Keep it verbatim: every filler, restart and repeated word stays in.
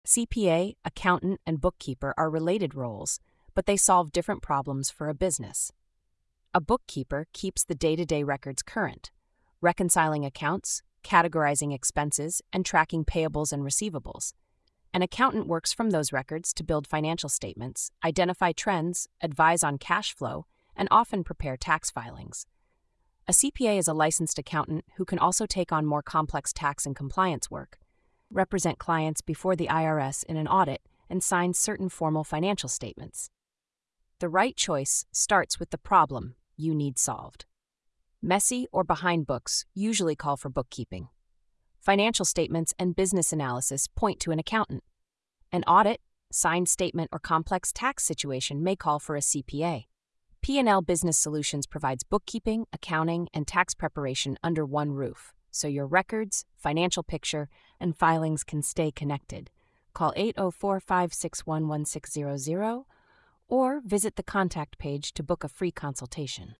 C P A, accountant, and bookkeeper are related roles, but they solve different problems for a business. A bookkeeper keeps the day-to-day records current, reconciling accounts, categorizing expenses, and tracking payables and receivables. An accountant works from those records to build financial statements, identify trends, advise on cash flow, and often prepare tax filings. A C P A is a licensed accountant who can also take on more complex tax and compliance work, represent clients before the I R S in an audit, and sign certain formal financial statements. The right choice starts with the problem you need solved. Messy or behind books usually call for bookkeeping. Financial statements and business analysis point to an accountant. An audit, signed statement, or complex tax situation may call for a C P A. P and L Business Solutions provides bookkeeping, accounting, and tax preparation under one roof, so your records, financial picture, and filings can stay connected. Call eight oh four, five six one, one six zero zero or visit the contact page to book a free consultation.